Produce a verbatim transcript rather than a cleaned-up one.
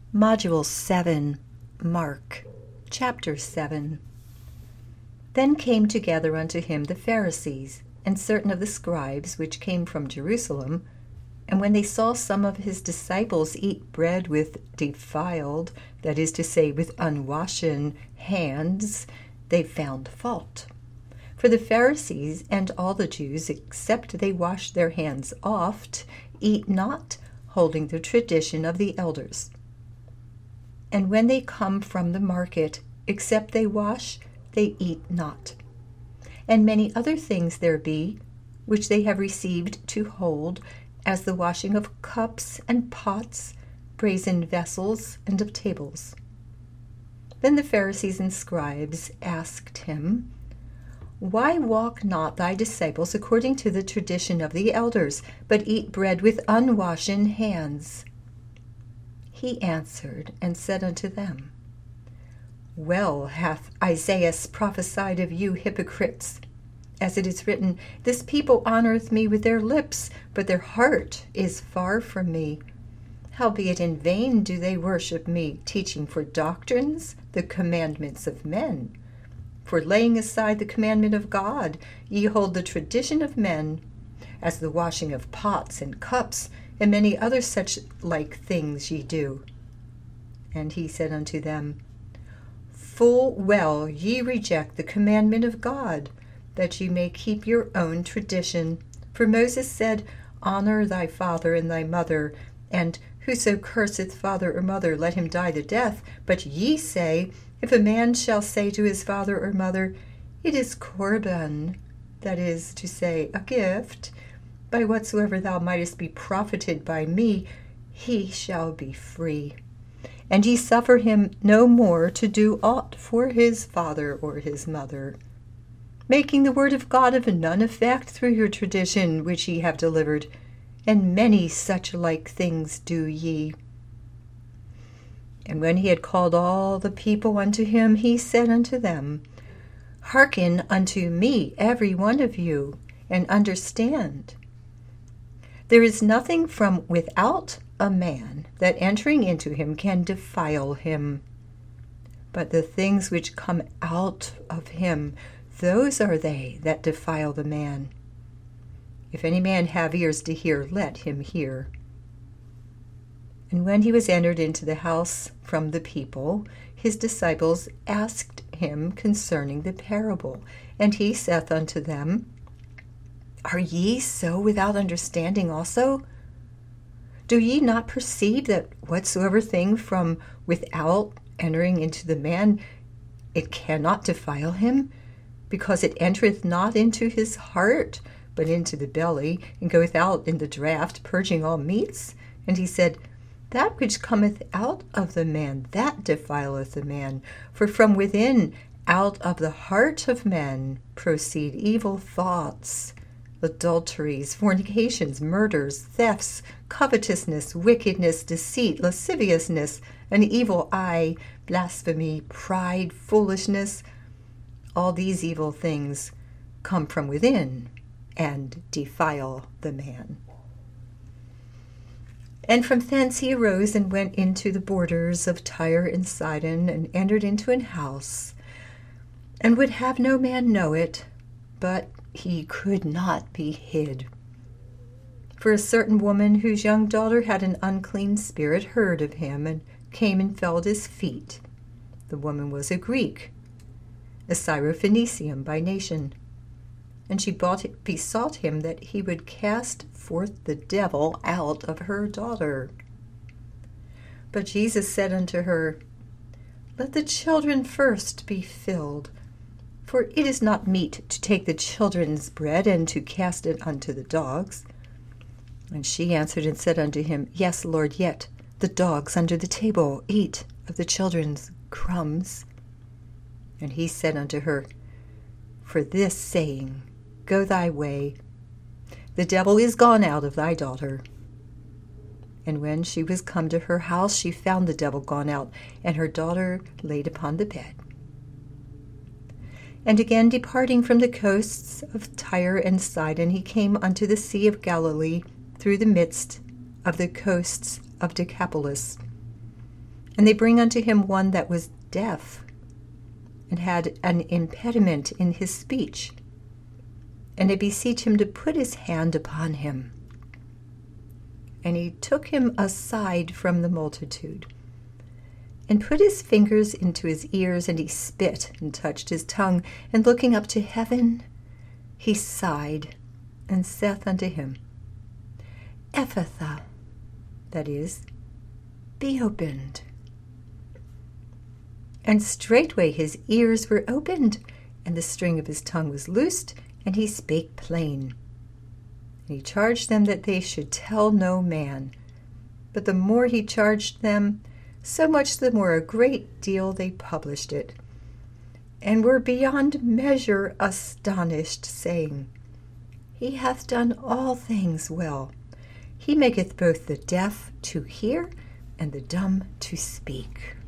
Module seven, Mark, Chapter seven. Then came together unto him the Pharisees, and certain of the scribes which came from Jerusalem. And when they saw some of his disciples eat bread with defiled, that is to say, with unwashen hands, they found fault. For the Pharisees and all the Jews, except they wash their hands oft, eat not, holding the tradition of the elders. And when they come from the market, except they wash, they eat not. And many other things there be, which they have received to hold, as the washing of cups and pots, brazen vessels, and of tables. Then the Pharisees and scribes asked him, Why walk not thy disciples according to the tradition of the elders, but eat bread with unwashen hands? He answered and said unto them, Well hath Isaiah prophesied of you hypocrites, as it is written, This people honoureth me with their lips, but their heart is far from me. Howbeit in vain do they worship me, teaching for doctrines the commandments of men. For laying aside the commandment of God, ye hold the tradition of men, as the washing of pots and cups, and many other such like things ye do. And he said unto them, Full well ye reject the commandment of God, that ye may keep your own tradition. For Moses said, Honour thy father and thy mother, and whoso curseth father or mother, let him die the death. But ye say, If a man shall say to his father or mother, It is Corban, that is to say, a gift, by whatsoever thou mightest be profited by me, he shall be free. And ye suffer him no more to do aught for his father or his mother, making the word of God of none effect through your tradition which ye have delivered, and many such like things do ye. And when he had called all the people unto him, he said unto them, Hearken unto me, every one of you, and understand. There is nothing from without a man that entering into him can defile him. But the things which come out of him, those are they that defile the man. If any man have ears to hear, let him hear. And when he was entered into the house from the people, his disciples asked him concerning the parable. And he saith unto them, Are ye so without understanding also? Do ye not perceive that whatsoever thing from without entering into the man, it cannot defile him, because it entereth not into his heart, but into the belly, and goeth out in the draught, purging all meats? And he said, That which cometh out of the man, that defileth the man. For from within, out of the heart of men, proceed evil thoughts, adulteries, fornications, murders, thefts, covetousness, wickedness, deceit, lasciviousness, an evil eye, blasphemy, pride, foolishness. All these evil things come from within and defile the man. And from thence he arose and went into the borders of Tyre and Sidon, and entered into an house, and would have no man know it, but he could not be hid. For a certain woman whose young daughter had an unclean spirit heard of him, and came and fell at his feet. The woman was a Greek, a Syrophoenician by nation. And she bought, besought him that he would cast forth the devil out of her daughter. But Jesus said unto her, Let the children first be filled, for it is not meet to take the children's bread and to cast it unto the dogs. And she answered and said unto him, Yes, Lord, yet the dogs under the table eat of the children's crumbs. And he said unto her, For this saying, Go thy way, the devil is gone out of thy daughter. And when she was come to her house, she found the devil gone out, and her daughter laid upon the bed. And again departing from the coasts of Tyre and Sidon, he came unto the sea of Galilee, through the midst of the coasts of Decapolis. And they bring unto him one that was deaf, and had an impediment in his speech. And they beseech him to put his hand upon him. And he took him aside from the multitude, and put his fingers into his ears, and he spit, and touched his tongue, and looking up to heaven, he sighed, and saith unto him, Ephphatha, that is, be opened. And straightway his ears were opened, and the string of his tongue was loosed, and he spake plain. And he charged them that they should tell no man. But the more he charged them, so much the more a great deal they published it, and were beyond measure astonished, saying, He hath done all things well. He maketh both the deaf to hear, and the dumb to speak.